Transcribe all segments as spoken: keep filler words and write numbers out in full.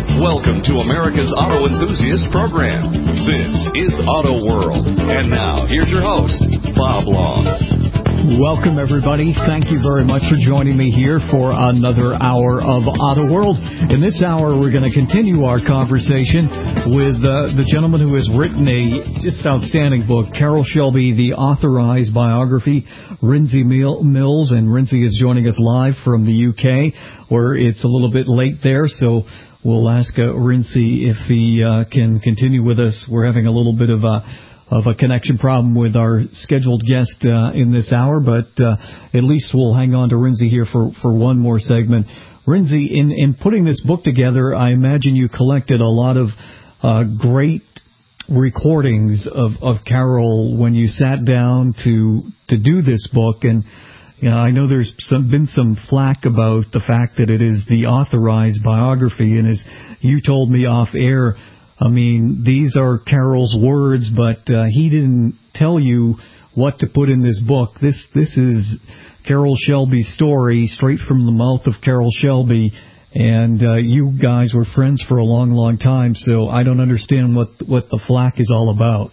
Welcome to America's Auto Enthusiast Program. This is Auto World. And now, here's your host, Bob Long. Welcome, everybody. Thank you very much for joining me here for another hour of Auto World. In this hour, we're going to continue our conversation with uh, the gentleman who has written a just outstanding book, Carroll Shelby, The Authorized Biography, Rinzi Mills. And Rinzi is joining us live from the U K, where it's a little bit late there, so we'll ask uh, Rinzi if he uh, can continue with us. We're having a little bit of a of a connection problem with our scheduled guest uh, in this hour, but uh, at least we'll hang on to Rinzi here for, for one more segment. Rinzi, in, in putting this book together, I imagine you collected a lot of uh, great recordings of, of Carroll when you sat down to to do this book, and you know, I know there's some, been some flack about the fact that it is the authorized biography, and as you told me off air, I mean, these are Carroll's words, but uh, he didn't tell you what to put in this book. This this is Carroll Shelby's story, straight from the mouth of Carroll Shelby, and uh, you guys were friends for a long, long time, so I don't understand what what the flack is all about.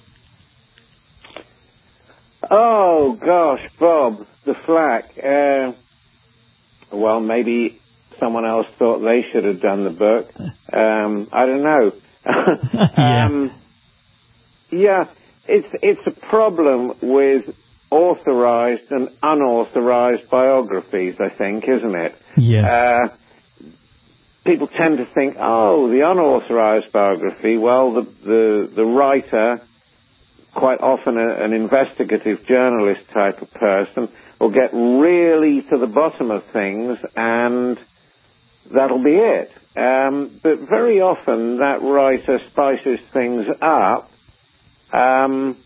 Oh, gosh, Bob, the flack. Uh, well, maybe someone else thought they should have done the book. Um, I don't know. um, yeah, it's it's a problem with authorized and unauthorized biographies, I think, isn't it? Yes. Uh, people tend to think, oh, the unauthorized biography, well, the the, the writer, quite often a, an investigative journalist type of person, will get really to the bottom of things and that'll be it. Um, but very often that writer spices things up. Um,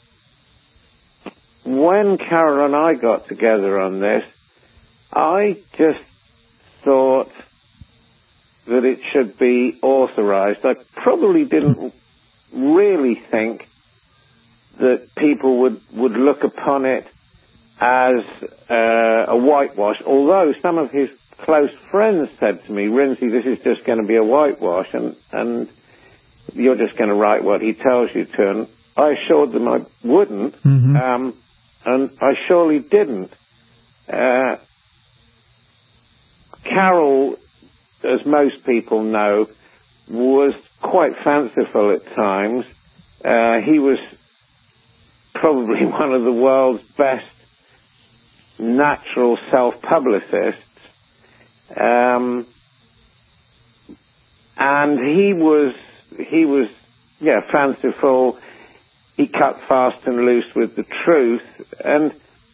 when Carroll and I got together on this, I just thought that it should be authorized. I probably didn't really think that people would, would look upon it as uh, a whitewash, although some of his close friends said to me, Rinzi, this is just going to be a whitewash, and, and you're just going to write what he tells you to. And I assured them I wouldn't, mm-hmm. um, and I surely didn't. Uh, Carroll, as most people know, was quite fanciful at times. Uh, he was probably one of the world's best natural self-publicists. Um, and he was, he was, yeah, fanciful. He cut fast and loose with the truth, and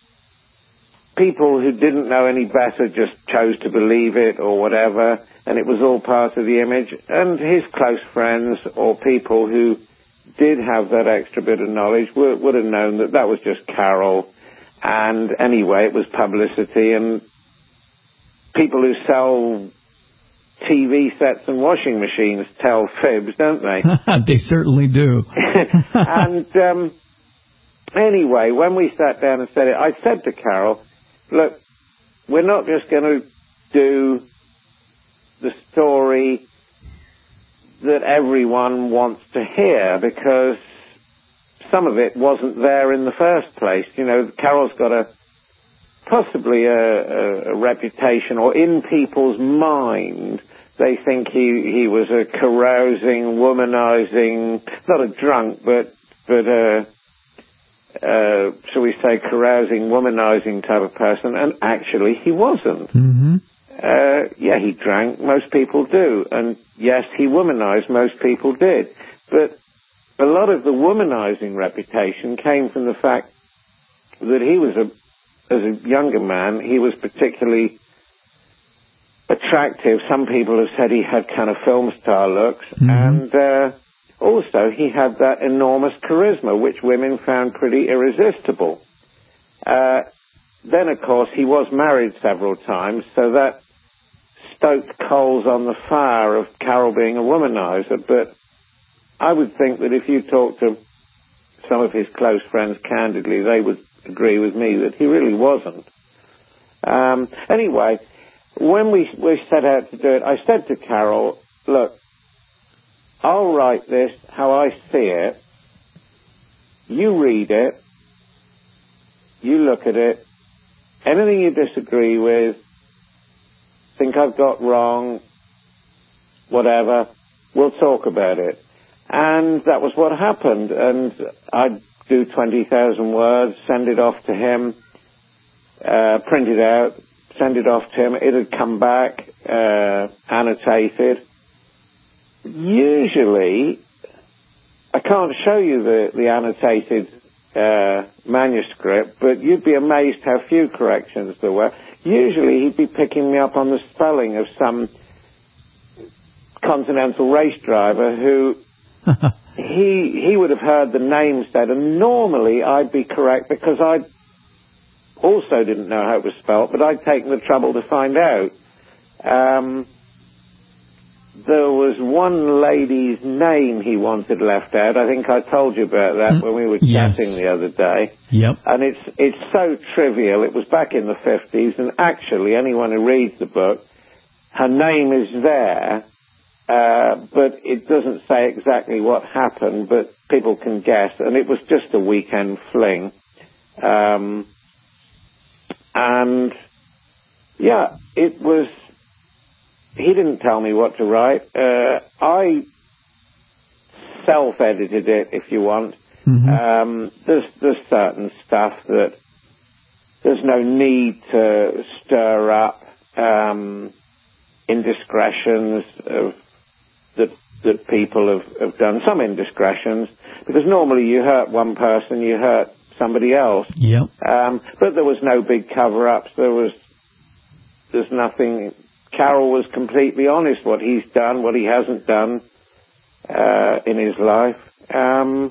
people who didn't know any better just chose to believe it or whatever, and it was all part of the image. And his close friends or people who did have that extra bit of knowledge would, would have known that that was just Carroll, and anyway, it was publicity, and people who sell T V sets and washing machines tell fibs, don't they? They certainly do. And um, anyway, when we sat down and said it, I said to Carroll, look, we're not just going to do the story that everyone wants to hear, because some of it wasn't there in the first place. You know, Carroll's got a possibly a, a, a reputation, or in people's mind, they think he, he was a carousing, womanizing, not a drunk, but, but a, uh, shall we say, carousing, womanizing type of person, and actually he wasn't. Mm-hmm. Uh, yeah, he drank, most people do, and yes, he womanized, most people did, but a lot of the womanizing reputation came from the fact that he was a as a younger man, he was particularly attractive. Some people have said he had kind of film star looks. Mm-hmm. And uh, also he had that enormous charisma, which women found pretty irresistible. Uh, then, of course, he was married several times, so that stoked coals on the fire of Carroll being a womanizer. But I would think that if you talk to some of his close friends candidly, they would agree with me that he really wasn't. Um, anyway, when we, we set out to do it, I said to Carroll, look, I'll write this how I see it. You read it. You look at it. Anything you disagree with, think I've got wrong, whatever, we'll talk about it. And that was what happened. And I'd do twenty thousand words, send it off to him, uh, print it out, send it off to him. It'd come back, uh, annotated. Usually, I can't show you the, the annotated uh, manuscript, but you'd be amazed how few corrections there were. Usually, he'd be picking me up on the spelling of some continental race driver who he he would have heard the name said, and normally I'd be correct because I also didn't know how it was spelled, but I'd taken the trouble to find out. Um, there was one lady's name he wanted left out. I think I told you about that mm, when we were yes. chatting the other day. Yep. And it's it's so trivial. It was back in the fifties, and actually anyone who reads the book, her name is there. Uh, but it doesn't say exactly what happened, but people can guess. And it was just a weekend fling. Um, and, yeah, it was... He didn't tell me what to write. Uh, I self-edited it, if you want. Mm-hmm. Um, there's, there's certain stuff that there's no need to stir up um, indiscretions of that that people have, have done, some indiscretions, because normally you hurt one person, you hurt somebody else. Yep. Um, but there was no big cover-ups. There was, there's nothing. Carroll was completely honest what he's done, what he hasn't done uh, in his life. Um,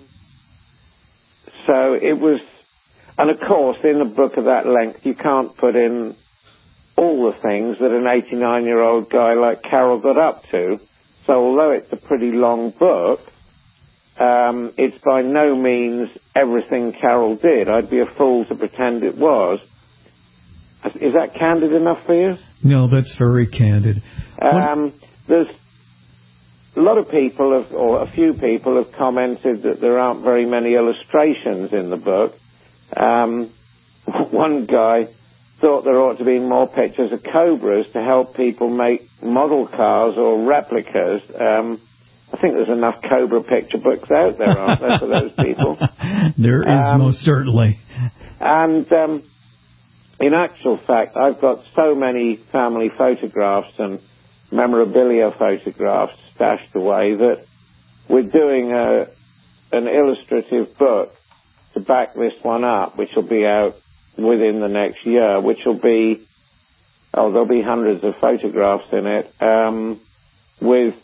so it was, and of course, in a book of that length, you can't put in all the things that an eighty-nine-year-old guy like Carroll got up to. So although it's a pretty long book, um, it's by no means everything Carroll did. I'd be a fool to pretend it was. Is that candid enough for you? No, that's very candid. Um, there's a lot of people, have, or a few people, have commented that there aren't very many illustrations in the book. Um, one guy thought there ought to be more pictures of cobras to help people make model cars or replicas. Um, I think there's enough cobra picture books out there, aren't there, for those people? There is, um, most certainly. And um, in actual fact, I've got so many family photographs and memorabilia photographs stashed away that we're doing a, an illustrative book to back this one up, which will be out within the next year, which will be, oh, there'll be hundreds of photographs in it, um, with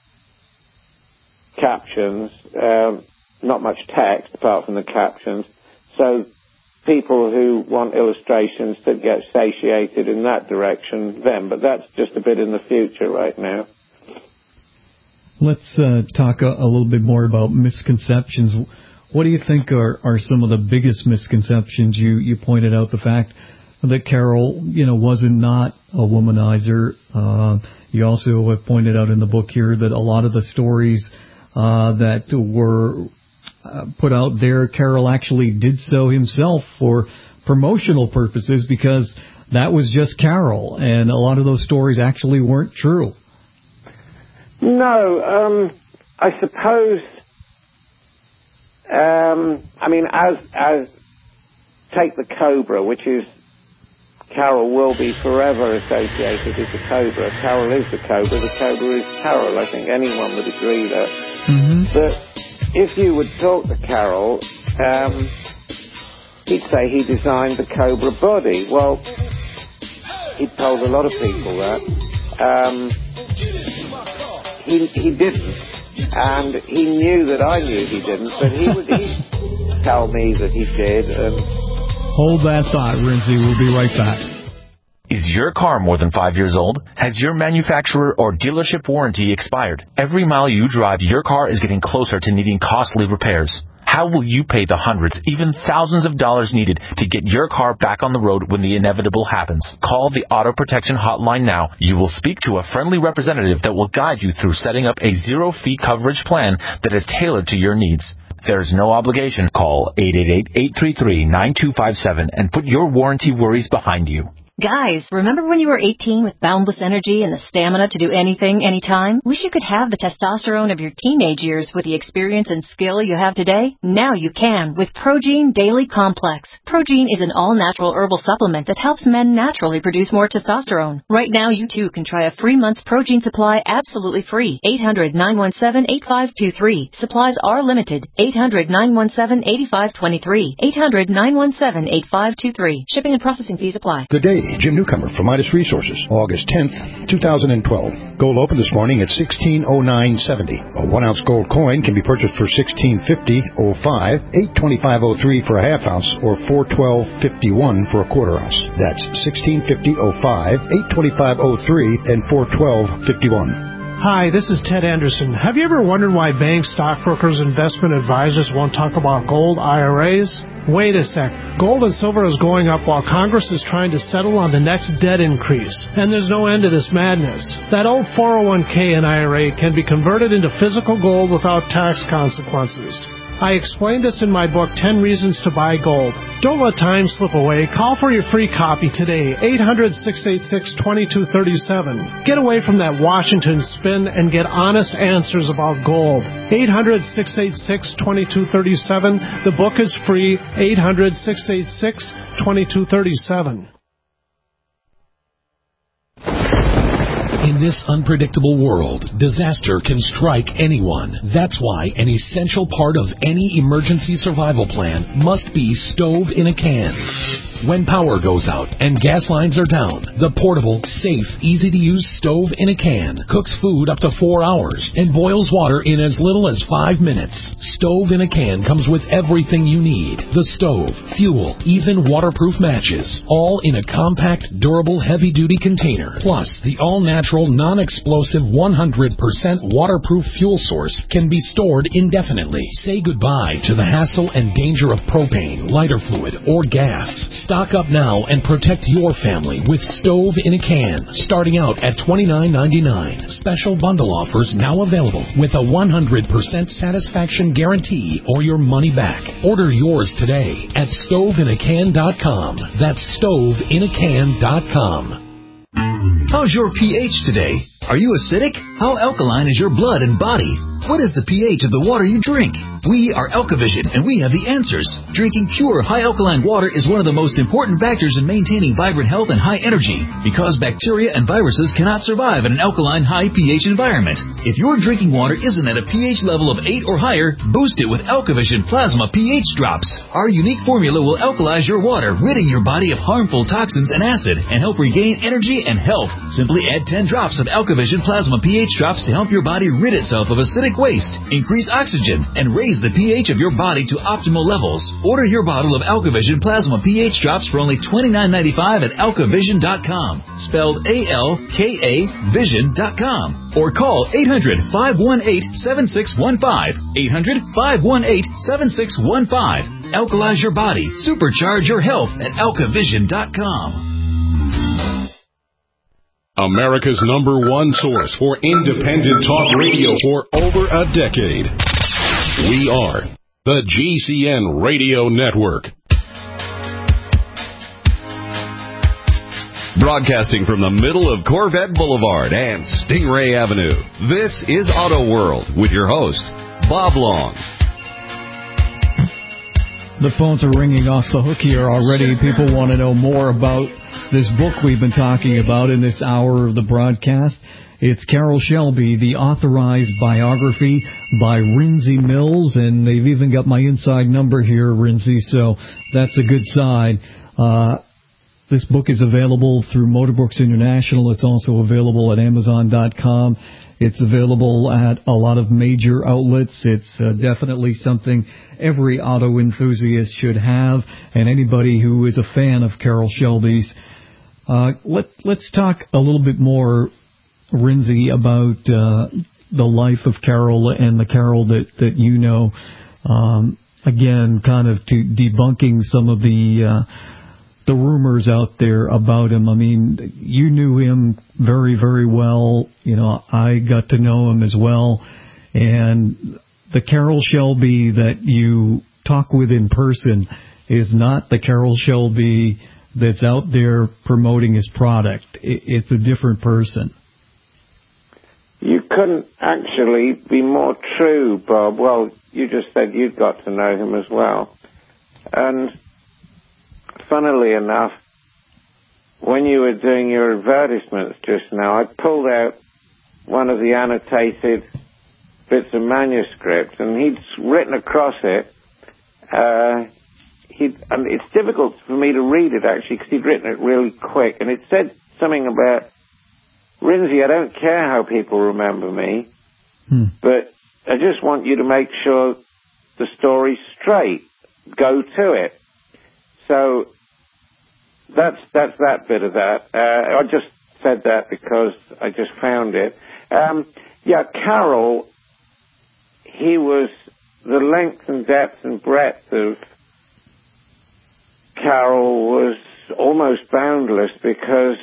captions, um, not much text apart from the captions. So people who want illustrations to get satiated in that direction, then, but that's just a bit in the future right now. Let's uh, talk a, a little bit more about misconceptions. What do you think are, are some of the biggest misconceptions? You, you pointed out the fact that Carroll, you know, wasn't not a womanizer. Uh, you also have pointed out in the book here that a lot of the stories uh, that were uh, put out there, Carroll actually did so himself for promotional purposes because that was just Carroll, and a lot of those stories actually weren't true. No, um, I suppose... Um, I mean, as as take the Cobra, which is Carroll will be forever associated with the Cobra. Carroll is the Cobra. The Cobra is Carroll. I think anyone would agree that. Mm-hmm. But if you would talk to Carroll, um, he'd say he designed the Cobra body. Well, he'd told a lot of people that. Um, he he didn't. And he knew that I knew he didn't, but he would he'd tell me that he did. And hold that thought, Rinsey. We'll be right back. Is your car more than five years old? Has your manufacturer or dealership warranty expired? Every mile you drive, your car is getting closer to needing costly repairs. How will you pay the hundreds, even thousands of dollars needed to get your car back on the road when the inevitable happens? Call the Auto Protection Hotline now. You will speak to a friendly representative that will guide you through setting up a zero-fee coverage plan that is tailored to your needs. There's no obligation. Call eight eight eight, eight three three, nine two five seven and put your warranty worries behind you. Guys, remember when you were eighteen with boundless energy and the stamina to do anything, anytime? Wish you could have the testosterone of your teenage years with the experience and skill you have today? Now you can with Progene Daily Complex. Progene is an all-natural herbal supplement that helps men naturally produce more testosterone. Right now, you too can try a free month's Progene supply absolutely free. eight hundred, nine one seven, eight five two three. Supplies are limited. eight hundred, nine one seven, eight five two three. eight hundred, nine one seven, eight five two three. Shipping and processing fees apply. Good day. Jim Newcomer from Midas Resources, August tenth, twenty twelve. Gold opened this morning at sixteen oh nine seventy. A one-ounce gold coin can be purchased for sixteen fifty oh five, eight twenty-five oh three for a half ounce, or four twelve fifty-one for a quarter ounce. That's sixteen fifty oh five, eight twenty-five oh three, and four twelve fifty-one. Hi, this is Ted Anderson. Have you ever wondered why banks, stockbrokers, investment advisors won't talk about gold I R As? Wait a sec. Gold and silver is going up while Congress is trying to settle on the next debt increase. And there's no end to this madness. That old four oh one k and I R A can be converted into physical gold without tax consequences. I explained this in my book, ten Reasons to Buy Gold. Don't let time slip away. Call for your free copy today, eight hundred, six eight six, two two three seven. Get away from that Washington spin and get honest answers about gold. eight hundred, six eight six, two two three seven. The book is free, eight hundred, six eight six, two two three seven. In this unpredictable world, disaster can strike anyone. That's why an essential part of any emergency survival plan must be stove in a can. When power goes out and gas lines are down, the portable, safe, easy-to-use stove in a can cooks food up to four hours and boils water in as little as five minutes. Stove in a can comes with everything you need. The stove, fuel, even waterproof matches, all in a compact, durable, heavy-duty container. Plus, the all-natural, non-explosive, one hundred percent waterproof fuel source can be stored indefinitely. Say goodbye to the hassle and danger of propane, lighter fluid, or gas. Stock up now and protect your family with Stove in a Can, starting out at twenty-nine ninety-nine. Special bundle offers now available with a one hundred percent satisfaction guarantee or your money back. Order yours today at stove in a can dot com. That's stove in a can dot com. How's your pH today? Are you acidic? How alkaline is your blood and body? What is the pH of the water you drink? We are Alkavision, and we have the answers. Drinking pure, high alkaline water is one of the most important factors in maintaining vibrant health and high energy, because bacteria and viruses cannot survive in an alkaline, high pH environment. If your drinking water isn't at a pH level of eight or higher, boost it with Alkavision Plasma pH Drops. Our unique formula will alkalize your water, ridding your body of harmful toxins and acid, and help regain energy and health. Simply add ten drops of Alkavision Plasma pH Drops to help your body rid itself of acidic waste, increase oxygen, and raise the pH of your body to optimal levels. Order your bottle of Alkavision Plasma pH Drops for only twenty-nine ninety-five at alkavision dot com, spelled A L K A vision dot com, or call eight hundred, five one eight, seven six one five, eight hundred, five one eight, seven six one five. Alkalize your body, supercharge your health at alkavision dot com. America's number one source for independent talk radio for over a decade. We are the G C N Radio Network. Broadcasting from the middle of Corvette Boulevard and Stingray Avenue, this is Auto World with your host, Bob Long. The phones are ringing off the hook here already. People want to know more about this book we've been talking about in this hour of the broadcast. It's Carroll Shelby, the authorized biography by Rinsey Mills, and they've even got my inside number here, Rinsey, so that's a good sign. Uh, this book is available through Motorbooks International. It's also available at amazon dot com. It's available at a lot of major outlets. It's uh, definitely something every auto enthusiast should have, and anybody who is a fan of Carroll Shelby's. Uh, let, let's talk a little bit more, Rinsey, about uh, the life of Carroll and the Carroll that, that you know. Um, again, kind of to debunking some of the uh, the rumors out there about him. I mean, you knew him very, very well. You know, I got to know him as well. And the Carroll Shelby that you talk with in person is not the Carroll Shelby that's out there promoting his product. It's a different person. You couldn't actually be more true, Bob. Well, you just said you'd got to know him as well. And funnily enough, when you were doing your advertisements just now, I pulled out one of the annotated bits of manuscript, and he'd written across it. Uh, he'd, and it's difficult for me to read it, actually, because he'd written it really quick. And it said something about, Rinsey, I don't care how people remember me, hmm. but I just want you to make sure the story's straight. Go to it. So that's that's that bit of that. Uh, I just said that because I just found it. Um, yeah, Carroll, he was the length and depth and breadth of Carroll was almost boundless because,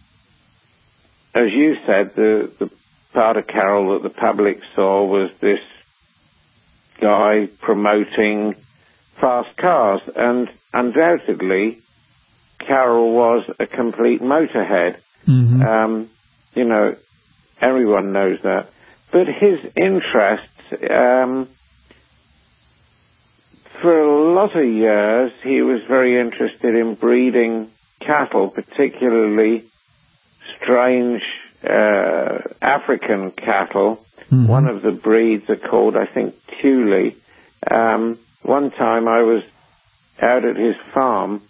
as you said, the, the part of Carroll that the public saw was this guy promoting fast cars, and undoubtedly Carroll was a complete motorhead. Mm-hmm. Um, you know, everyone knows that. But his interests, um, for a lot of years, he was very interested in breeding cattle, particularly strange uh, African cattle. Mm-hmm. One of the breeds are called, I think, Thule. Um, one time I was out at his farm.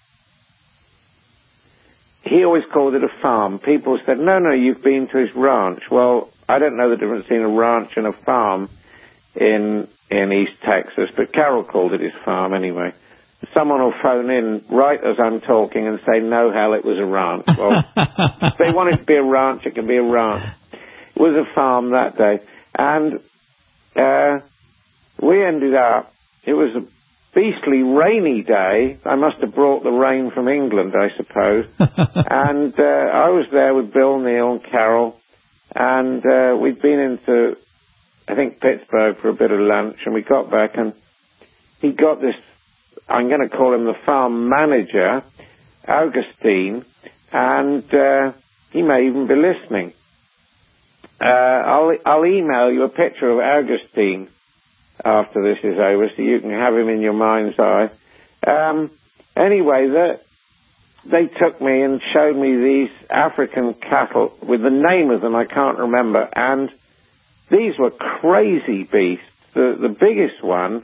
He always called it a farm. People said, no, no, you've been to his ranch. Well, I don't know the difference between a ranch and a farm in in East Texas, but Carroll called it his farm anyway. Someone will phone in right as I'm talking and say, no, hell, it was a ranch. Well, if they want it to be a ranch, it can be a ranch. It was a farm that day. And uh, we ended up, it was a beastly rainy day. I must have brought the rain from England, I suppose. And uh, I was there with Bill Neal and Carroll, and uh, we'd been into, I think, Pittsburgh for a bit of lunch, and we got back, and he got this, I'm going to call him the farm manager, Augustine, and uh, he may even be listening. Uh, I'll, I'll email you a picture of Augustine after this is over, so you can have him in your mind's eye. Um, anyway, the, they took me and showed me these African cattle with the name of them I can't remember, and these were crazy beasts. The, the biggest one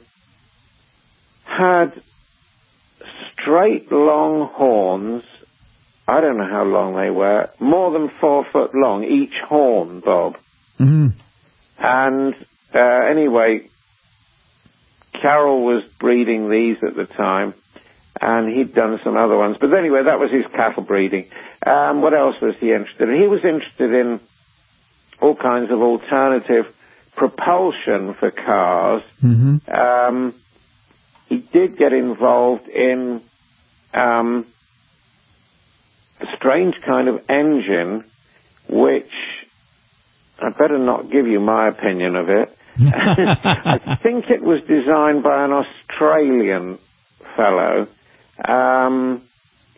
had straight long horns. I don't know how long they were, more than four foot long, each horn, Bob. Mm-hmm. And uh, anyway, Carroll was breeding these at the time, and he'd done some other ones. But anyway, that was his cattle breeding. Um, what else was he interested in? He was interested in all kinds of alternative propulsion for cars. Mm-hmm. Um, he did get involved in um, a strange kind of engine, which I better not give you my opinion of it. I think it was designed by an Australian fellow, um,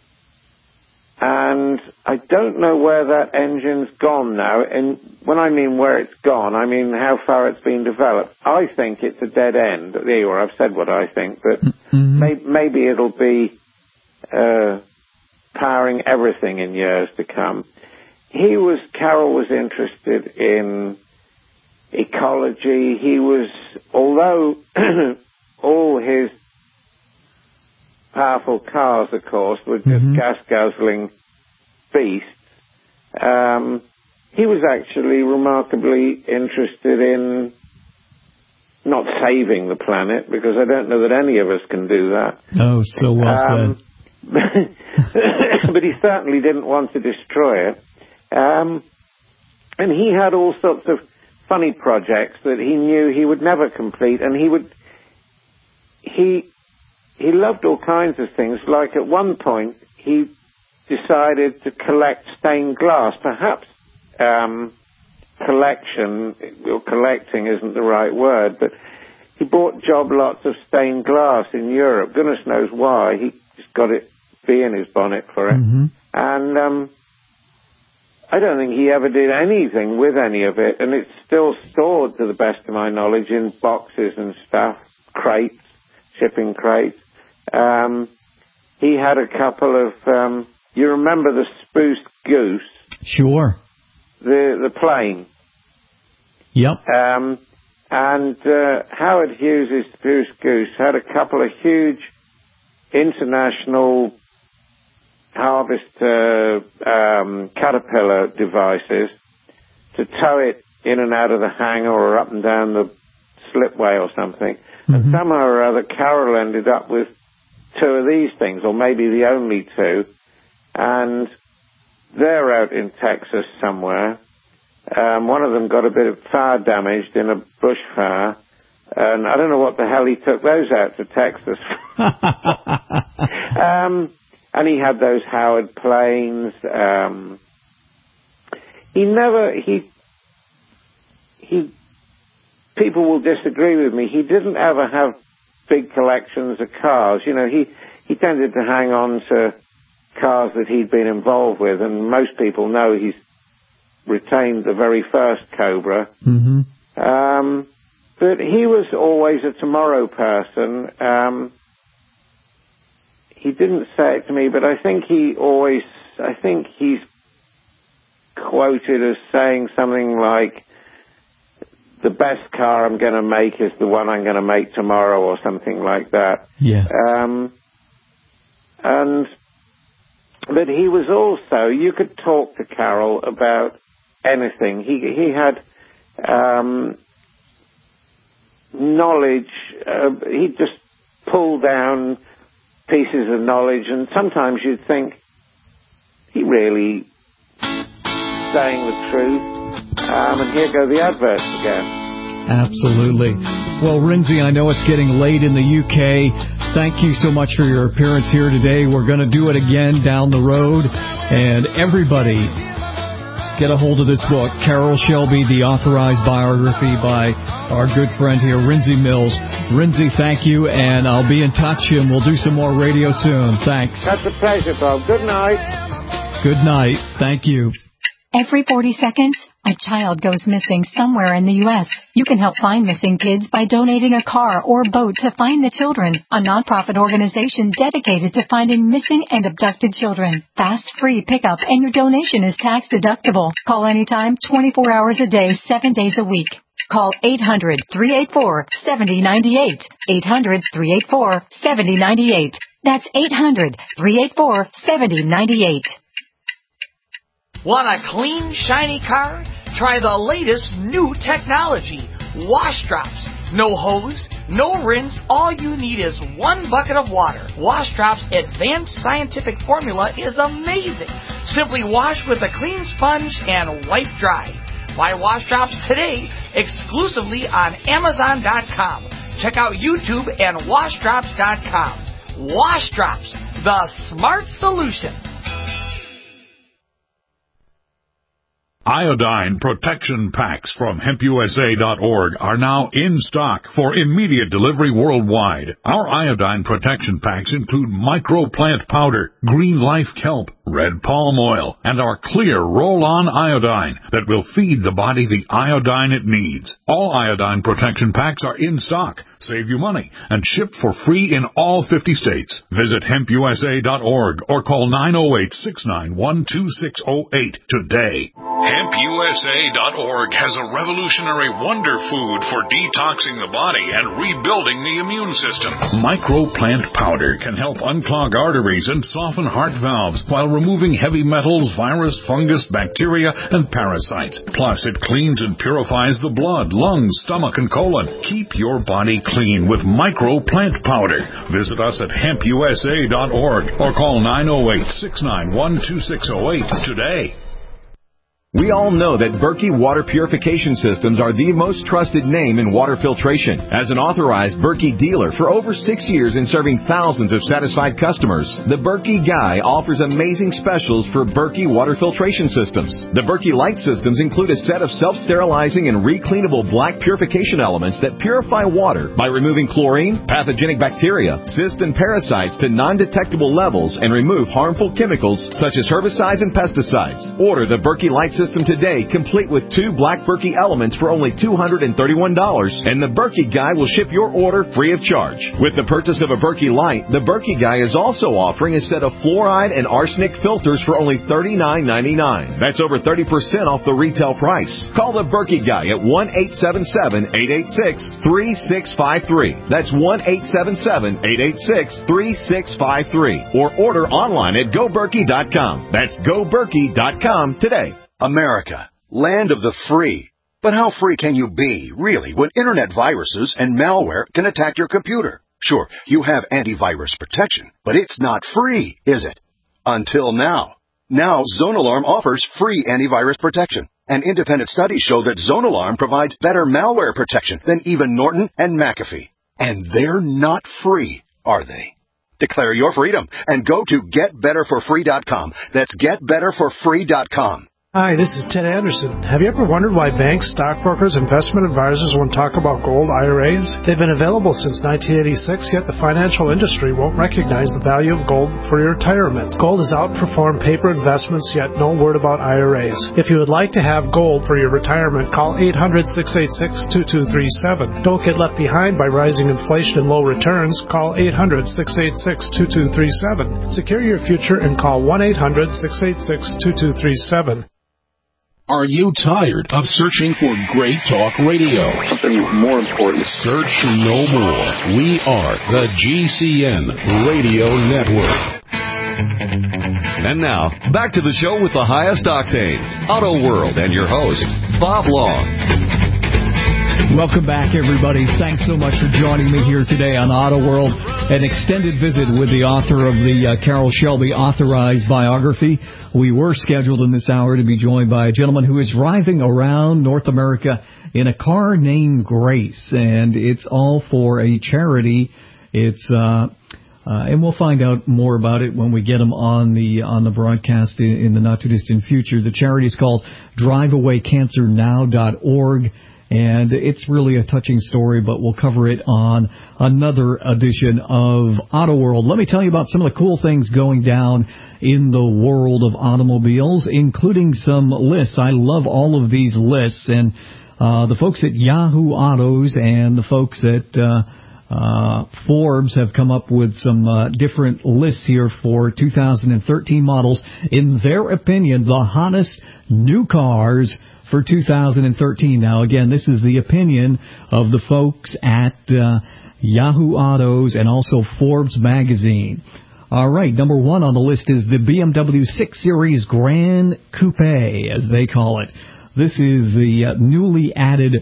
and I don't know where that engine's gone now. And when I mean where it's gone, I mean how far it's been developed. I think it's a dead end. There you are, I've said what I think, but mm-hmm. may, maybe it'll be uh, powering everything in years to come. He was, Carroll was interested in ecology. He was, although all his powerful cars, of course, were just mm-hmm. gas-guzzling beasts, um, he was actually remarkably interested in not saving the planet, because I don't know that any of us can do that. Oh, so well um, said. But he certainly didn't want to destroy it. Um, and he had all sorts of funny projects that he knew he would never complete, and he would he he loved all kinds of things. Like at one point, he decided to collect stained glass. Perhaps um, collection or collecting isn't the right word, but he bought job lots of stained glass in Europe. Goodness knows why. He just got it, bee in his bonnet for it. Mm-hmm. And um, I don't think he ever did anything with any of it, and it's still stored, to the best of my knowledge, in boxes and stuff, crates, shipping crates. Um, he had a couple of, um, you remember the Spruce Goose? Sure. The the plane. Yep. Um, and uh, Howard Hughes' Spruce Goose had a couple of huge international harvester um, caterpillar devices to tow it in and out of the hangar or up and down the slipway or something. Mm-hmm. And somehow or other, Carol ended up with two of these things, or maybe the only two, and they're out in Texas somewhere. Um, one of them got a bit of fire damaged in a bushfire, and I don't know what the hell he took those out to Texas. um, and he had those Howard planes. Um, he never, he, he, people will disagree with me. He didn't ever have big collections of cars. You know, he, he tended to hang on to cars that he'd been involved with, and most people know he's retained the very first Cobra. Mm-hmm. Um, but he was always a tomorrow person. Um, he didn't say it to me, but I think he always, I think he's quoted as saying something like, the best car I'm going to make is the one I'm going to make tomorrow, or something like that. Yes. Um, and, but he was also, you could talk to Carol about anything. He he had um, knowledge. Uh, he'd just pull down pieces of knowledge, and sometimes you'd think, he really saying the truth. Um, and here go the adverts again. Absolutely. Well, Rinzi, I know it's getting late in the U K. Thank you so much for your appearance here today. We're going to do it again down the road. And everybody, get a hold of this book, Carroll Shelby, The Authorized Biography by our good friend here, Rinzi Mills. Rinzi, thank you, and I'll be in touch, and we'll do some more radio soon. Thanks. That's a pleasure, Bob. Good night. Good night. Thank you. Every forty seconds, a child goes missing somewhere in the U S You can help find missing kids by donating a car or boat to Find the Children, a nonprofit organization dedicated to finding missing and abducted children. Fast, free pickup, and your donation is tax deductible. Call anytime, twenty-four hours a day, seven days a week. Call eight hundred, three eight four, seven zero nine eight. eight hundred, three eight four, seven zero nine eight. That's eight hundred, three eight four, seven zero nine eight. Want a clean, shiny car? Try the latest new technology, Wash Drops. No hose, no rinse, all you need is one bucket of water. Wash Drops' advanced scientific formula is amazing. Simply wash with a clean sponge and wipe dry. Buy Wash Drops today, exclusively on Amazon dot com. Check out YouTube and wash drops dot com. Wash Drops, the smart solution. Iodine protection packs from hemp U S A dot org are now in stock for immediate delivery worldwide. Our iodine protection packs include microplant powder, green life kelp, red palm oil, and our clear roll-on iodine that will feed the body the iodine it needs. All iodine protection packs are in stock, save you money, and shipped for free in all fifty states. Visit hemp U S A dot org or call nine oh eight, six nine one, two six oh eight today. hemp U S A dot org has a revolutionary wonder food for detoxing the body and rebuilding the immune system. Microplant powder can help unclog arteries and soften heart valves while removing heavy metals, virus, fungus, bacteria, and parasites. Plus, it cleans and purifies the blood, lungs, stomach, and colon. Keep your body clean with Microplant powder. Visit us at hemp U S A dot org or call nine oh eight, six nine one, two six oh eight today. We all know that Berkey Water Purification Systems are the most trusted name in water filtration. As an authorized Berkey dealer for over six years and serving thousands of satisfied customers, the Berkey Guy offers amazing specials for Berkey Water Filtration Systems. The Berkey Light Systems include a set of self-sterilizing and recleanable black purification elements that purify water by removing chlorine, pathogenic bacteria, cysts, and parasites to non-detectable levels and remove harmful chemicals such as herbicides and pesticides. Order the Berkey Light System today, complete with two black Berkey elements for only two hundred thirty-one dollars, and the Berkey Guy will ship your order free of charge. With the purchase of a Berkey Light, the Berkey Guy is also offering a set of fluoride and arsenic filters for only thirty-nine ninety-nine. That's over thirty percent off the retail price. Call the Berkey Guy at one eight seven seven, eight eight six, three six five three. That's one eight seven seven, eight eight six, three six five three. Or order online at go berkey dot com. That's go berkey dot com today. America, land of the free. But how free can you be, really, when internet viruses and malware can attack your computer? Sure, you have antivirus protection, but it's not free, is it? Until now. Now, ZoneAlarm offers free antivirus protection. And independent studies show that ZoneAlarm provides better malware protection than even Norton and McAfee. And they're not free, are they? Declare your freedom and go to get better for free dot com. That's get better for free dot com. Hi, this is Ted Anderson. Have you ever wondered why banks, stockbrokers, investment advisors won't talk about gold I R As? They've been available since nineteen eighty-six, yet the financial industry won't recognize the value of gold for your retirement. Gold has outperformed paper investments, yet no word about I R As. If you would like to have gold for your retirement, call eight hundred, six eight six, two two three seven. Don't get left behind by rising inflation and low returns. Call eight hundred, six eight six, two two three seven. Secure your future and call one eight hundred, six eight six, two two three seven. Are you tired of searching for great talk radio? Something more important. Search no more. We are the G C N Radio Network. And now, back to the show with the highest octanes, Auto World, and your host, Bob Long. Welcome back, everybody. Thanks so much for joining me here today on Auto World. An extended visit with the author of the uh, Carroll Shelby authorized biography. We were scheduled in this hour to be joined by a gentleman who is driving around North America in a car named Grace, and it's all for a charity. It's uh, uh, and we'll find out more about it when we get him on the on the broadcast in, in the not too distant future. The charity is called drive away cancer now dot org. And it's really a touching story, but we'll cover it on another edition of Auto World. Let me tell you about some of the cool things going down in the world of automobiles, including some lists. I love all of these lists. And uh, the folks at Yahoo Autos and the folks at uh, uh, Forbes have come up with some uh, different lists here for two thousand thirteen models. In their opinion, the hottest new cars for two thousand thirteen. Now, again, this is the opinion of the folks at uh, Yahoo Autos and also Forbes magazine. All right, number one on the list is the B M W six Series Gran Coupe, as they call it. This is the uh, newly added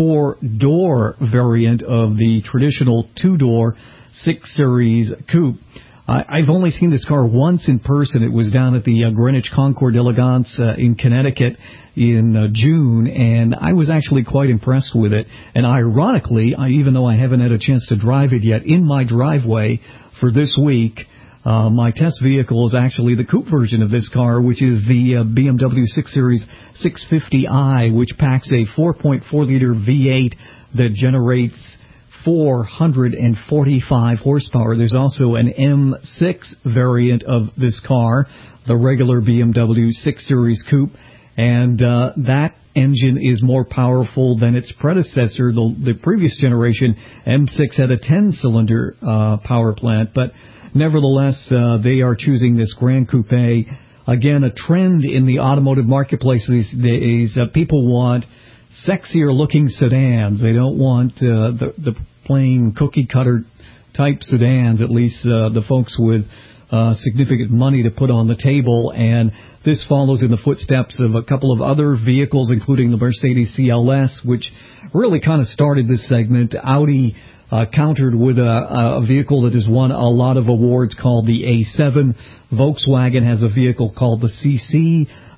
four-door variant of the traditional two-door six Series Coupe. Uh, I've only seen this car once in person. It was down at the uh, Greenwich Concours d'Elegance uh, in Connecticut in uh, June, and I was actually quite impressed with it. And ironically, I, even though I haven't had a chance to drive it yet, in my driveway for this week, uh, my test vehicle is actually the coupe version of this car, which is the uh, B M W six Series six fifty i, which packs a four point four liter V eight that generates four hundred forty-five horsepower. There's also an M six variant of this car, the regular B M W six Series Coupe, and uh, that engine is more powerful than its predecessor. The, the previous generation, M six, had a ten-cylinder uh, power plant, but nevertheless, uh, they are choosing this Gran Coupe. Again, a trend in the automotive marketplace these days. Uh, people want sexier-looking sedans. They don't want uh, the, the plain cookie-cutter type sedans, at least uh, the folks with uh, significant money to put on the table. And this follows in the footsteps of a couple of other vehicles, including the Mercedes C L S, which really kind of started this segment. Audi uh, countered with a, a vehicle that has won a lot of awards called the A seven. Volkswagen has a vehicle called the C C.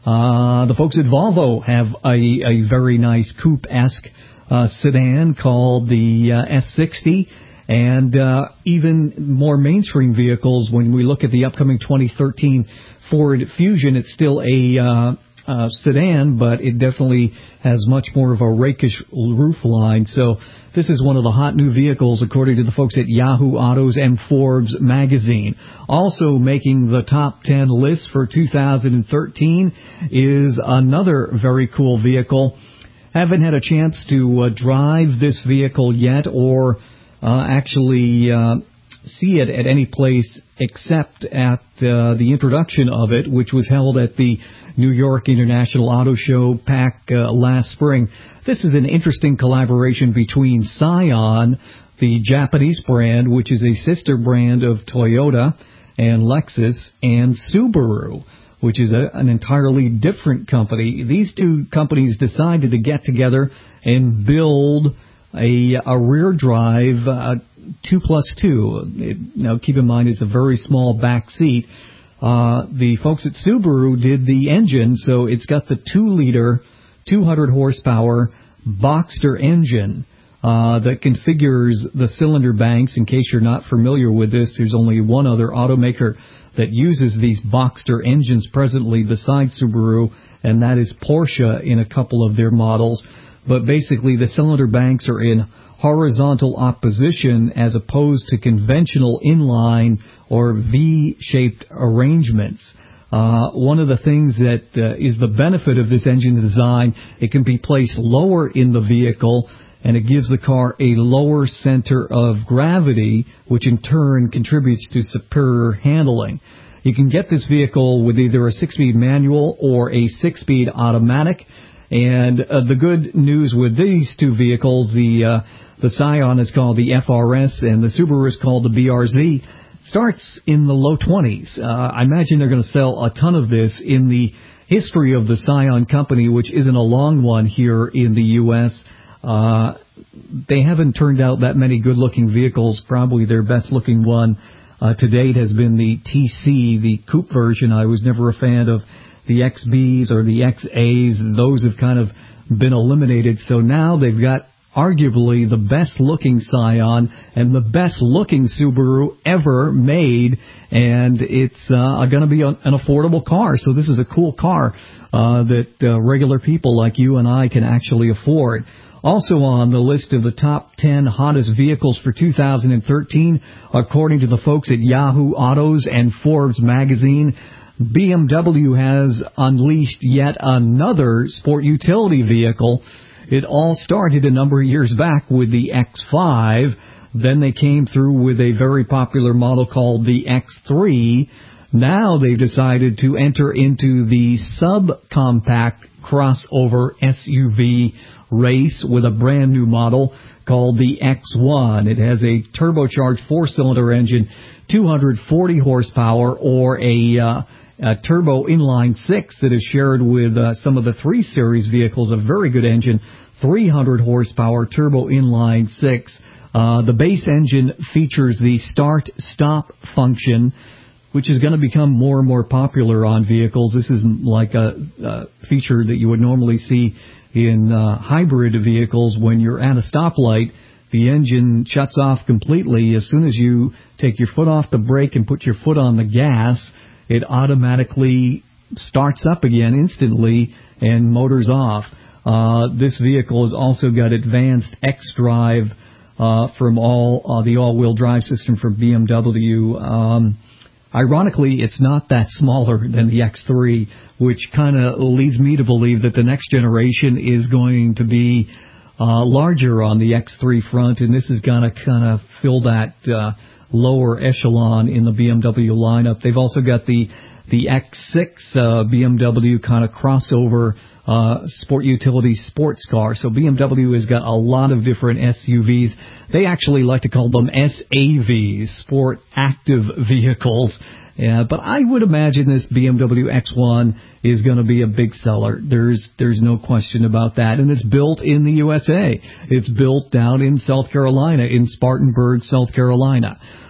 Uh, the folks at Volvo have a, a very nice coupe-esque uh, sedan called the uh, S sixty. And uh, even more mainstream vehicles, when we look at the upcoming twenty thirteen Ford Fusion, it's still a uh, uh, sedan, but it definitely has much more of a rakish roof line. So this is one of the hot new vehicles, according to the folks at Yahoo Autos and Forbes magazine. Also making the top ten list for two thousand thirteen is another very cool vehicle. Haven't had a chance to uh, drive this vehicle yet, or Uh, actually uh, see it at any place except at uh, the introduction of it, which was held at the New York International Auto Show PAC uh, last spring. This is an interesting collaboration between Scion, the Japanese brand, which is a sister brand of Toyota and Lexus, and Subaru, which is a, an entirely different company. These two companies decided to get together and build A, a rear drive uh, two plus two. It, now, keep in mind, it's a very small back seat. Uh, the folks at Subaru did the engine, so it's got the two liter, two hundred horsepower Boxster engine uh, that configures the cylinder banks. In case you're not familiar with this, there's only one other automaker that uses these Boxster engines presently besides Subaru, and that is Porsche in a couple of their models. But basically, the cylinder banks are in horizontal opposition as opposed to conventional inline or V-shaped arrangements. Uh, one of the things that uh, is the benefit of this engine design, it can be placed lower in the vehicle, and it gives the car a lower center of gravity, which in turn contributes to superior handling. You can get this vehicle with either a six-speed manual or a six-speed automatic. And uh, the good news with these two vehicles, the uh, the Scion is called the F R S and the Subaru is called the B R Z, starts in the low twenties. Uh, I imagine they're going to sell a ton of this. In the history of the Scion company, which isn't a long one here in the U S, uh, they haven't turned out that many good-looking vehicles. Probably their best-looking one uh, to date has been the T C, the coupe version. I was never a fan of the X Bs or the X As. Those have kind of been eliminated. So now they've got arguably the best-looking Scion and the best-looking Subaru ever made, and it's uh, going to be an affordable car. So this is a cool car uh, that uh, regular people like you and I can actually afford. Also on the list of the top ten hottest vehicles for two thousand thirteen, according to the folks at Yahoo Autos and Forbes magazine, B M W has unleashed yet another sport utility vehicle. It all started a number of years back with the X five. Then they came through with a very popular model called the X three. Now they've decided to enter into the subcompact crossover S U V race with a brand new model called the X one. It has a turbocharged four-cylinder engine, two hundred forty horsepower, or a uh, A turbo inline six that is shared with uh, some of the three series vehicles, a very good engine, three hundred horsepower turbo inline six. Uh, the base engine features the start-stop function, which is going to become more and more popular on vehicles. This is like a, a feature that you would normally see in uh, hybrid vehicles. When you're at a stoplight, the engine shuts off completely. As soon as you take your foot off the brake and put your foot on the gas, it automatically starts up again instantly and motors off. Uh, this vehicle has also got advanced xDrive uh, from all uh, the all-wheel drive system from B M W. Um, ironically, it's not that smaller than the X three, which kind of leads me to believe that the next generation is going to be uh, larger on the X three front, and this is going to kind of fill that uh, lower echelon in the B M W lineup. They've also got the the X six uh, B M W kind of crossover uh, sport utility sports car. So B M W has got a lot of different S U Vs. They actually like to call them S A Vs, sport active vehicles. Yeah, but I would imagine this B M W X one is going to be a big seller. There's there's no question about that. And it's built in the U S A. It's built down in South Carolina, in Spartanburg, South Carolina.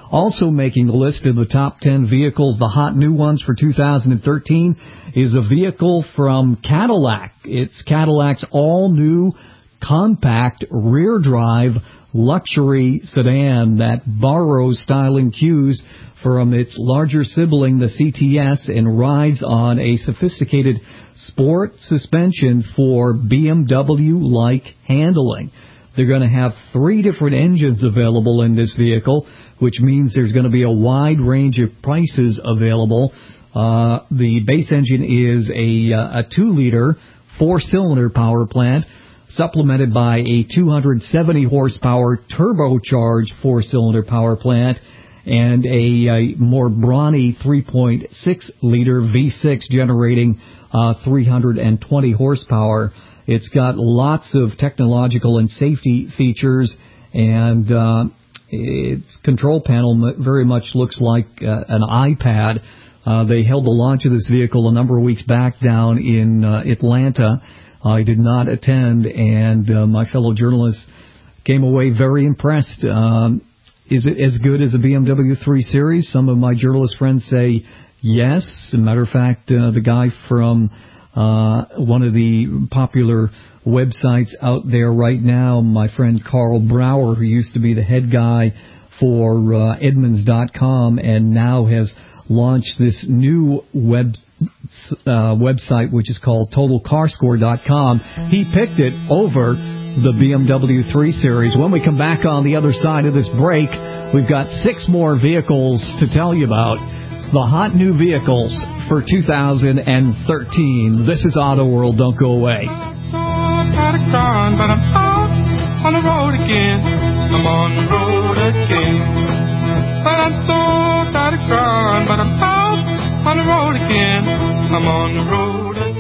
Also making the list of the top ten vehicles, the hot new ones for two thousand thirteen, is a vehicle from Cadillac. It's Cadillac's all-new compact rear-drive luxury sedan that borrows styling cues from its larger sibling, the C T S, and rides on a sophisticated sport suspension for B M W-like handling. They're going to have three different engines available in this vehicle, which means there's going to be a wide range of prices available. Uh, the base engine is a, a two-liter, four-cylinder power plant, supplemented by a two hundred seventy horsepower turbocharged four-cylinder power plant and a, a more brawny three point six liter V six generating uh, three hundred twenty horsepower. It's got lots of technological and safety features, and uh, its control panel very much looks like uh, an iPad. Uh, they held the launch of this vehicle a number of weeks back down in uh, Atlanta. I did not attend, and uh, my fellow journalists came away very impressed. Um, is it as good as a B M W three Series? Some of my journalist friends say yes. As a matter of fact, uh, the guy from uh, one of the popular websites out there right now, my friend Carl Brower, who used to be the head guy for uh, Edmunds dot com and now has launched this new web uh, website, which is called Total Car Score dot com. He picked it over the B M W three Series. When we come back on the other side of this break, we've got six more vehicles to tell you about. The hot new vehicles for two thousand thirteen. This is Auto World. Don't go away. But I'm out on the road again. I'm on the road again. But I'm so tired of crying. But I'm out on the road again. I'm on the road again.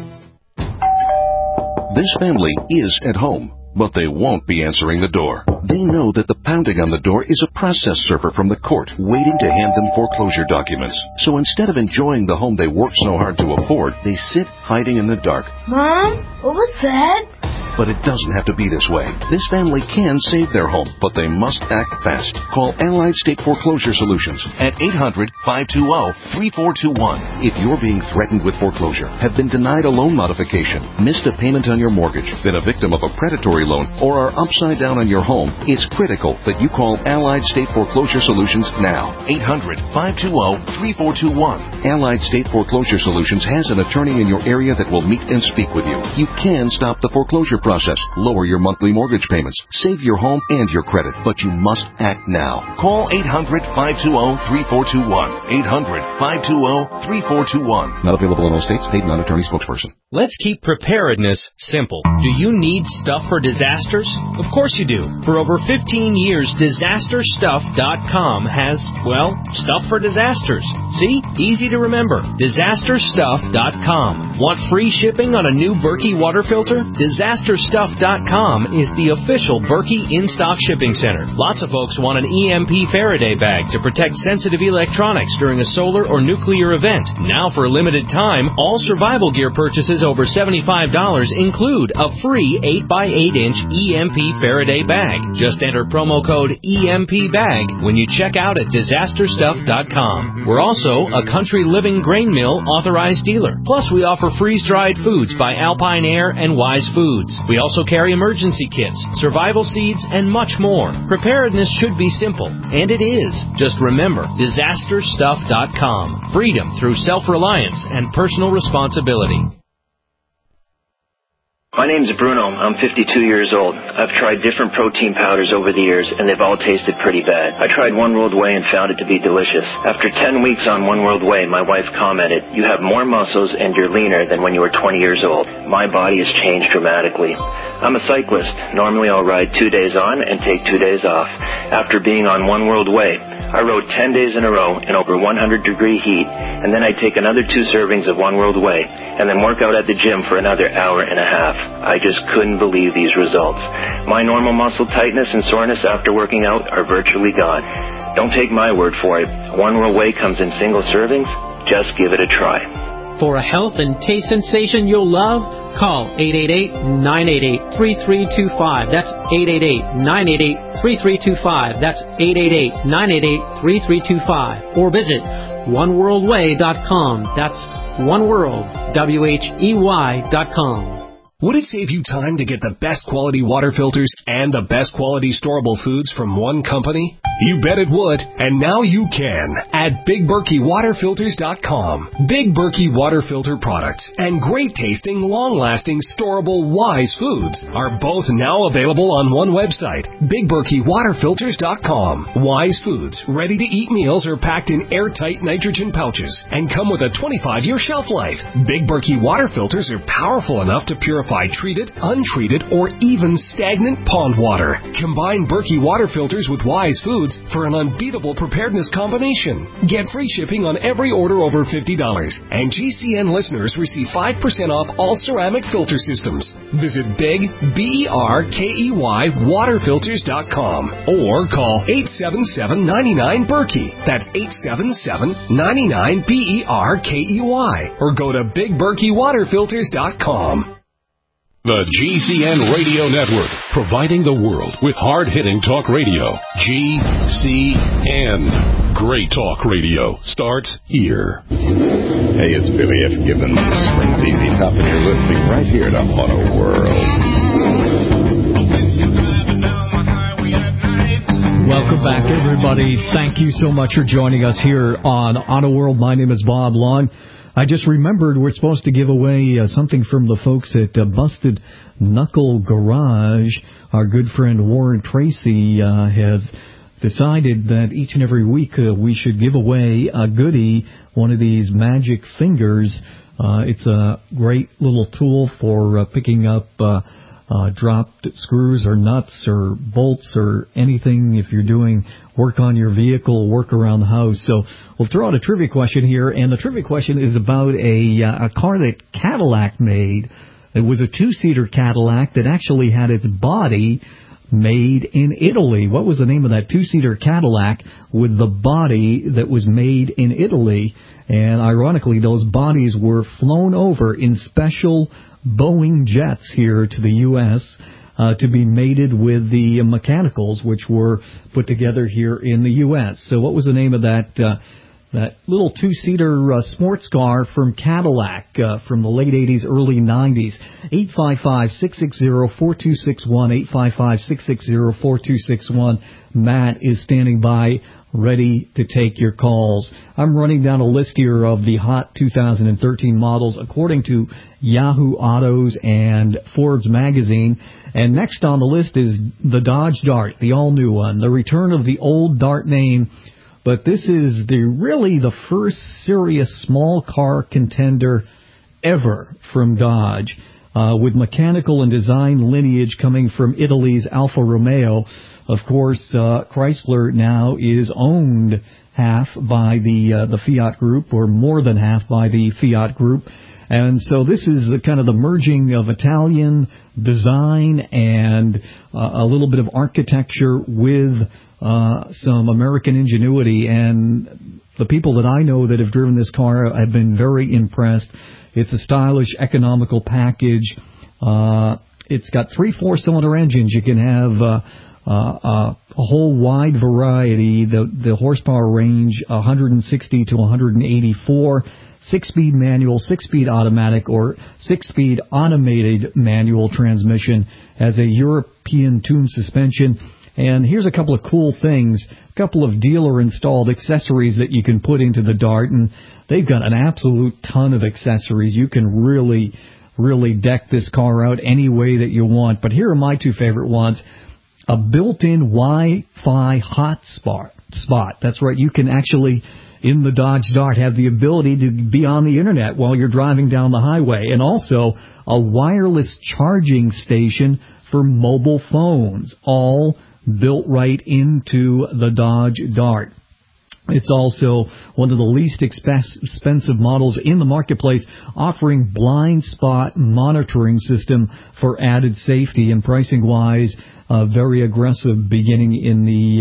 This family is at home, but they won't be answering the door. They know that the pounding on the door is a process server from the court waiting to hand them foreclosure documents. So instead of enjoying the home they worked so hard to afford, they sit hiding in the dark. Mom, what was that? But it doesn't have to be this way. This family can save their home, but they must act fast. Call Allied State Foreclosure Solutions at eight hundred, five two zero, three four two one. If you're being threatened with foreclosure, have been denied a loan modification, missed a payment on your mortgage, been a victim of a predatory loan, or are upside down on your home, it's critical that you call Allied State Foreclosure Solutions now. eight hundred, five two zero, three four two one. Allied State Foreclosure Solutions has an attorney in your area that will meet and speak with you. You can stop the foreclosure process, lower your monthly mortgage payments, save your home and your credit, but you must act now. Call eight hundred, five two zero, three four two one. eight hundred, five two zero, three four two one. Not available in all states. Paid non-attorney spokesperson. Let's keep preparedness simple. Do you need stuff for disasters? Of course you do. For over fifteen years, disaster stuff dot com has, well, stuff for disasters. See? Easy to remember. disaster stuff dot com. Want free shipping on a new Berkey water filter? disaster stuff dot com is the official Berkey in-stock shipping center. Lots of folks want an E M P Faraday bag to protect sensitive electronics during a solar or nuclear event. Now for a limited time, all survival gear purchases over seventy-five dollars include a free eight by eight inch E M P Faraday bag. Just enter promo code E M P bag when you check out at disaster stuff dot com. We're also a Country Living Grain Mill authorized dealer. Plus we offer freeze-dried foods by Alpine Air and Wise Foods. We also carry emergency kits, survival seeds, and much more. Preparedness should be simple, and it is. Just remember, disaster stuff dot com. Freedom through self-reliance and personal responsibility. My name's Bruno. I'm fifty-two years old. I've tried different protein powders over the years, and they've all tasted pretty bad. I tried One World Whey and found it to be delicious. After ten weeks on One World Whey, my wife commented, "You have more muscles and you're leaner than when you were twenty years old." My body has changed dramatically. I'm a cyclist. Normally I'll ride two days on and take two days off. After being on One World Whey, I rode ten days in a row in over one hundred degree heat, and then I'd take another two servings of One World Whey, and then work out at the gym for another hour and a half. I just couldn't believe these results. My normal muscle tightness and soreness after working out are virtually gone. Don't take my word for it. One World Whey comes in single servings. Just give it a try. For a health and taste sensation you'll love, Call eight eight eight, nine eight eight, three three two five. That's eight eight eight, nine eight eight, three three two five. That's eight eight eight, nine eight eight, three three two five. Or visit one world way dot com. That's oneworld, W H E Y dot com. Would it save you time to get the best quality water filters and the best quality storable foods from one company? You bet it would, and now you can at Big Berkey Water Filters dot com. Big Berkey Water Filter products and great tasting, long-lasting, storable Wise foods are both now available on one website, Big Berkey Water Filters dot com. Wise foods, ready-to-eat meals are packed in airtight nitrogen pouches and come with a twenty-five year shelf life. Big Berkey Water Filters are powerful enough to purify treated, untreated, or even stagnant pond water. Combine Berkey water filters with Wise foods for an unbeatable preparedness combination. Get free shipping on every order over fifty dollars. And G C N listeners receive five percent off all ceramic filter systems. Visit Big, B E R K E Y, water filters dot com or call eight seven seven, nine nine, Berkey. That's eight seven seven, nine nine, B E R K E Y. Or go to Big Berkey Water Filters dot com. The G C N Radio Network, providing the world with hard-hitting talk radio. G C N. Great talk radio starts here. Hey, it's Billy F. Gibbons from Z Z Top, and you're listening right here to Auto World. Welcome back, everybody. Thank you so much for joining us here on Auto World. My name is Bob Long. I just remembered we're supposed to give away uh, something from the folks at uh, Busted Knuckle Garage. Our good friend Warren Tracy uh, has decided that each and every week uh, we should give away a goodie, one of these magic fingers. Uh, it's a great little tool for uh, picking up uh, uh, dropped screws or nuts or bolts or anything if you're doing work on your vehicle, work around the house. So we'll throw out a trivia question here, and the trivia question is about a, uh, a car that Cadillac made. It was a two-seater Cadillac that actually had its body made in Italy. What was the name of that two-seater Cadillac with the body that was made in Italy? And ironically, those bodies were flown over in special Boeing jets here to the U S Uh, to be mated with the uh, mechanicals, which were put together here in the U S So what was the name of that uh, that little two-seater uh, sports car from Cadillac uh, from the late eighties, early nineties? eight five five, six six zero, four two six one, eight five five, six six zero, four two six one. Matt is standing by, ready to take your calls. I'm running down a list here of the hot two thousand thirteen models according to Yahoo Autos and Forbes magazine. And next on the list is the Dodge Dart, the all-new one, the return of the old Dart name. But this is the really the first serious small car contender ever from Dodge, uh, with mechanical and design lineage coming from Italy's Alfa Romeo. Of course, uh, Chrysler now is owned half by the uh, the Fiat Group, or more than half by the Fiat Group. And so this is the kind of the merging of Italian design and uh, a little bit of architecture with uh, some American ingenuity. And the people that I know that have driven this car have been very impressed. It's a stylish, economical package. Uh, it's got three four-cylinder engines. You can have uh, uh, uh, a whole wide variety. The, the horsepower range, one hundred sixty to one hundred eighty-four. Six-speed manual, six-speed automatic, or six-speed automated manual transmission, has a European tune suspension. And here's a couple of cool things, a couple of dealer-installed accessories that you can put into the Dart, and they've got an absolute ton of accessories. You can really, really deck this car out any way that you want. But here are my two favorite ones. A built-in Wi-Fi hotspot. Spot. That's right, you can actually, in the Dodge Dart, have the ability to be on the internet while you're driving down the highway, and also a wireless charging station for mobile phones, all built right into the Dodge Dart. It's also one of the least expensive models in the marketplace, offering blind spot monitoring system for added safety, and pricing-wise, uh, very aggressive, beginning in the uh,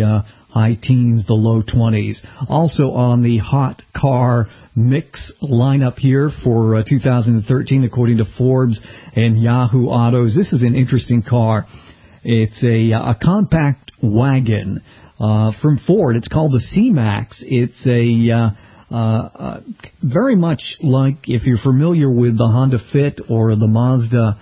high teens, the low twenties. Also on the hot car mix lineup here for uh, two thousand thirteen, according to Forbes and Yahoo Autos. This is an interesting car. It's a, a compact wagon uh, from Ford. It's called the C-Max. It's a uh, uh, uh, very much like if you're familiar with the Honda Fit or the Mazda.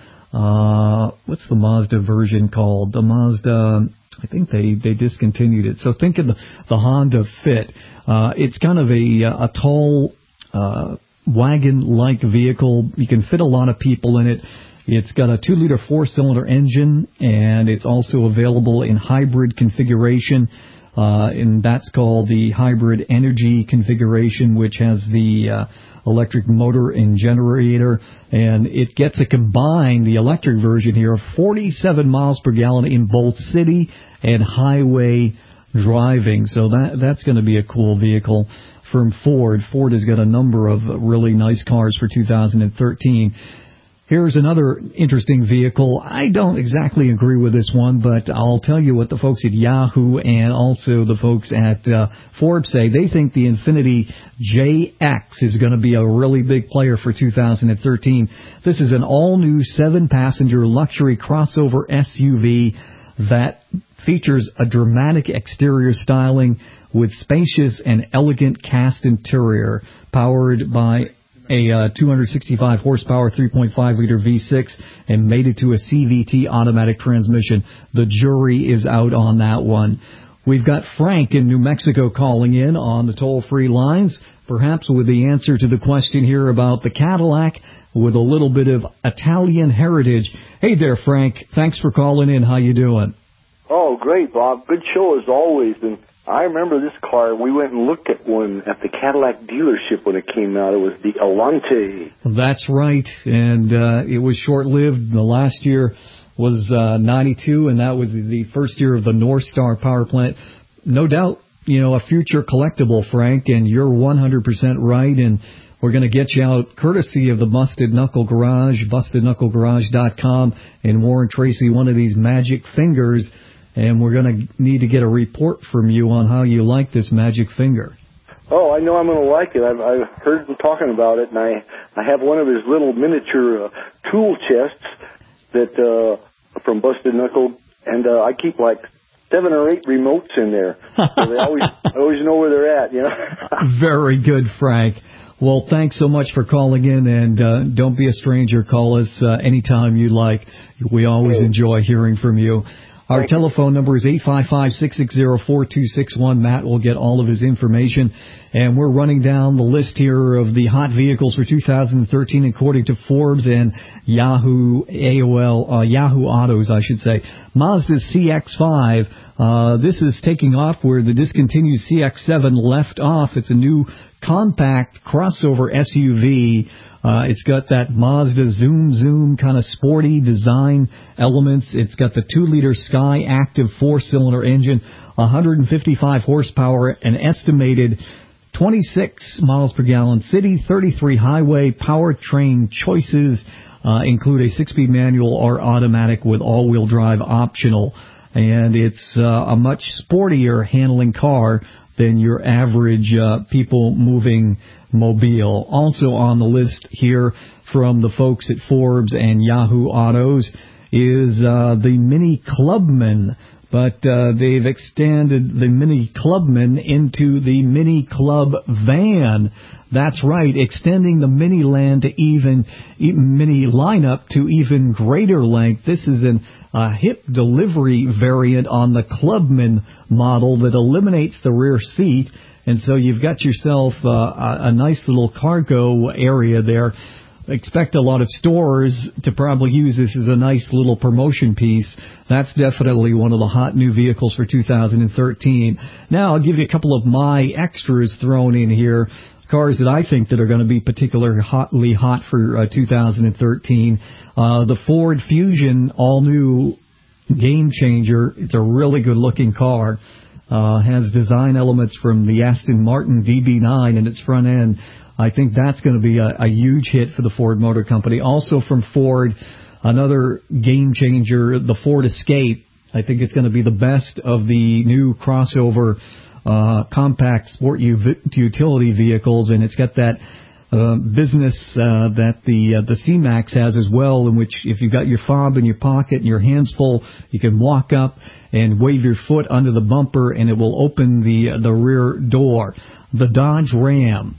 Uh, what's the Mazda version called? The Mazda. I think they, they discontinued it. So think of the, the Honda Fit. Uh, it's kind of a, a tall, uh, wagon-like vehicle. You can fit a lot of people in it. It's got a two liter four-cylinder engine, and it's also available in hybrid configuration. Uh, and that's called the hybrid energy configuration, which has the, uh, electric motor and generator, and it gets a combined, the electric version here, of forty-seven miles per gallon in both city and highway driving. So that that's going to be a cool vehicle from Ford. Ford has got a number of really nice cars for two thousand thirteen. Here's another interesting vehicle. I don't exactly agree with this one, but I'll tell you what the folks at Yahoo and also the folks at uh, Forbes say. They think the Infiniti J X is going to be a really big player for two thousand thirteen. This is an all-new seven-passenger luxury crossover S U V that features a dramatic exterior styling with spacious and elegant cast interior, powered by a uh, two hundred sixty-five horsepower, three point five liter V six, and made it to a C V T automatic transmission. The jury is out on that one. We've got Frank in New Mexico calling in on the toll-free lines, perhaps with the answer to the question here about the Cadillac with a little bit of Italian heritage. Hey there, Frank. Thanks for calling in. How you doing? Oh, great, Bob. Good show as always. And I remember this car. We went and looked at one at the Cadillac dealership when it came out. It was the Alante. That's right, and uh, it was short-lived. The last year was uh, ninety-two, and that was the first year of the North Star power plant. No doubt, you know, a future collectible, Frank, and you're one hundred percent right, and we're going to get you out courtesy of the Busted Knuckle Garage, busted knuckle garage dot com, and Warren Tracy, one of these magic fingers. And we're going to need to get a report from you on how you like this magic finger. Oh, I know I'm going to like it. I've, I've heard him talking about it, and I, I have one of his little miniature uh, tool chests that uh, from Busted Knuckle, and uh, I keep like seven or eight remotes in there. So they always I always know where they're at, you know. Very good, Frank. Well, thanks so much for calling in, and uh, don't be a stranger. Call us uh, anytime you like. We always enjoy hearing from you. Our Thank telephone you. number is eight five five, six six zero, four two six one. Matt will get all of his information. And we're running down the list here of the hot vehicles for two thousand thirteen according to Forbes and Yahoo A O L, uh, Yahoo Autos, I should say. Mazda C X five. Uh, this is taking off where the discontinued C X seven left off. It's a new compact crossover S U V. Uh, it's got that Mazda Zoom Zoom kind of sporty design elements. It's got the two liter Sky Active four-cylinder engine, one hundred fifty-five horsepower, an estimated twenty-six miles per gallon city, thirty-three highway. Powertrain choices uh, include a six-speed manual or automatic with all-wheel drive optional. And it's uh, a much sportier handling car than your average uh, people-moving mobile. Also on the list here from the folks at Forbes and Yahoo Autos is uh, the Mini Clubman. But uh, they've extended the Mini Clubman into the Mini Club Van. That's right, extending the Mini Land to even, even Mini lineup to even greater length. This is an uh, hip delivery variant on the Clubman model that eliminates the rear seat. And so you've got yourself uh, a, a nice little cargo area there. Expect a lot of stores to probably use this as a nice little promotion piece. That's definitely one of the hot new vehicles for two thousand thirteen. Now I'll give you a couple of my extras thrown in here. Cars that I think that are going to be particularly hotly hot for uh, two thousand thirteen. Uh, the Ford Fusion all-new game changer. It's a really good-looking car. Uh, has design elements from the Aston Martin D B nine in its front end. I think that's going to be a, a huge hit for the Ford Motor Company. Also from Ford, another game changer, the Ford Escape. I think it's going to be the best of the new crossover uh, compact sport u- utility vehicles, and it's got that uh, business uh, that the uh, the C-Max has as well, in which if you've got your fob in your pocket and your hands full, you can walk up and wave your foot under the bumper, and it will open the uh, the rear door. The Dodge Ram,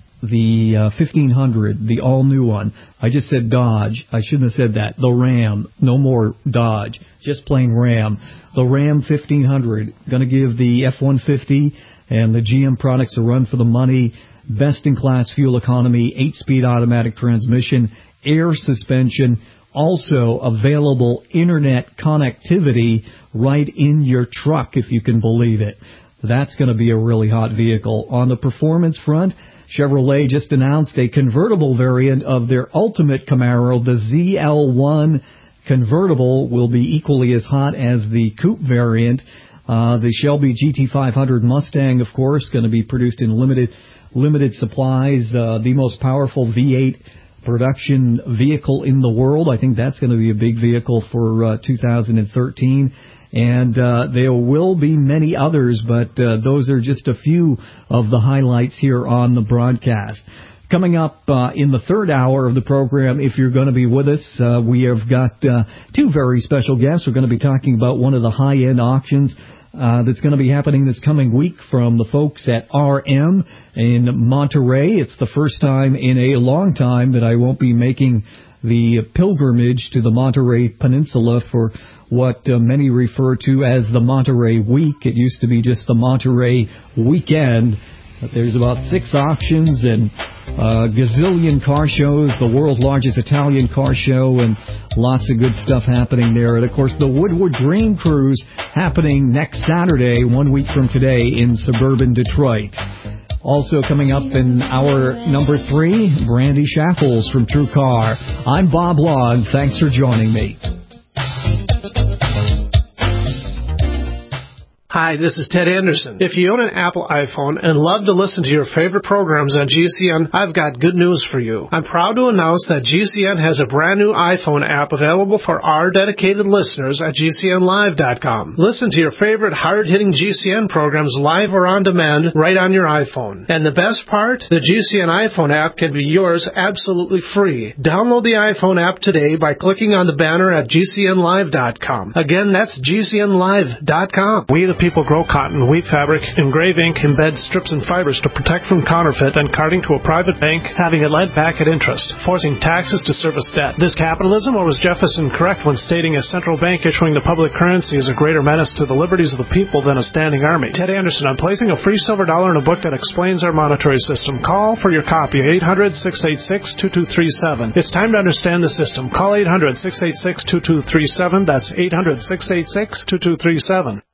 the uh, fifteen hundred, the all-new one. I just said Dodge. I shouldn't have said that. The Ram. No more Dodge. Just plain Ram. The Ram fifteen hundred. Going to give the F one fifty and the G M products a run for the money. Best-in-class fuel economy, eight-speed automatic transmission, air suspension, also available internet connectivity right in your truck, if you can believe it. That's going to be a really hot vehicle. On the performance front, Chevrolet just announced a convertible variant of their ultimate Camaro. The Z L one convertible will be equally as hot as the coupe variant. Uh, the Shelby G T five hundred Mustang, of course, going to be produced in limited limited supplies. Uh, the most powerful V eight production vehicle in the world. I think that's going to be a big vehicle for uh, two thousand thirteen. And uh, there will be many others, but uh, those are just a few of the highlights here on the broadcast. Coming up uh, in the third hour of the program, if you're going to be with us, uh, we have got uh, two very special guests. We're going to be talking about one of the high-end auctions uh, that's going to be happening this coming week from the folks at R M in Monterey. It's the first time in a long time that I won't be making the pilgrimage to the Monterey Peninsula for what uh, many refer to as the Monterey Week. It used to be just the Monterey Weekend. But there's about six auctions and a gazillion car shows, the world's largest Italian car show, and lots of good stuff happening there. And, of course, the Woodward Dream Cruise happening next Saturday, one week from today, in suburban Detroit. Also coming up in hour number three, Brandy Shackles from True Car. I'm Bob Long. Thanks for joining me. Hi, this is Ted Anderson. If you own an Apple iPhone and love to listen to your favorite programs on G C N, I've got good news for you. I'm proud to announce that G C N has a brand new iPhone app available for our dedicated listeners at G C N live dot com. Listen to your favorite hard-hitting G C N programs live or on demand right on your iPhone. And the best part? The G C N iPhone app can be yours absolutely free. Download the iPhone app today by clicking on the banner at G C N live dot com. Again, that's G C N live dot com. We the people grow cotton, weave fabric, engrave ink, embed strips and fibers to protect from counterfeit, then carting to a private bank, having it lent back at interest, forcing taxes to service debt. This capitalism, or was Jefferson correct when stating a central bank issuing the public currency is a greater menace to the liberties of the people than a standing army? Ted Anderson, I'm placing a free silver dollar in a book that explains our monetary system. Call for your copy, eight hundred, six eight six, two two three seven. It's time to understand the system. Call eight hundred, six eight six, two two three seven. That's eight hundred, six eight six, two two three seven.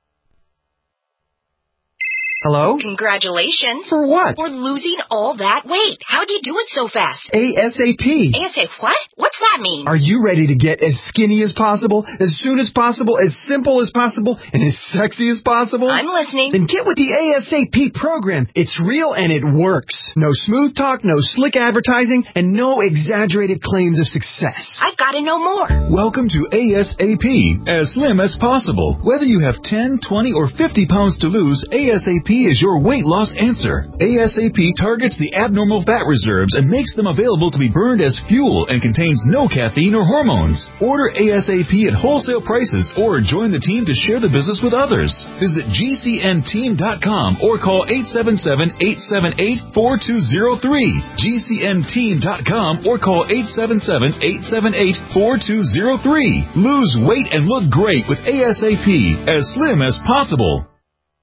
Hello? Congratulations. For what? For losing all that weight. How'd you do it so fast? ASAP. ASAP what? What's that mean? Are you ready to get as skinny as possible, as soon as possible, as simple as possible, and as sexy as possible? I'm listening. Then get with the ASAP program. It's real and it works. No smooth talk, no slick advertising, and no exaggerated claims of success. I've got to know more. Welcome to ASAP, as slim as possible. Whether you have ten, twenty, or fifty pounds to lose, ASAP is your weight loss answer. ASAP targets the abnormal fat reserves and makes them available to be burned as fuel and contains no caffeine or hormones. Order ASAP at wholesale prices or join the team to share the business with others. Visit G C N team dot com or call eight seven seven, eight seven eight, four two zero three. G C N team dot com or call eight seven seven, eight seven eight, four two zero three. Lose weight and look great with ASAP, as slim as possible.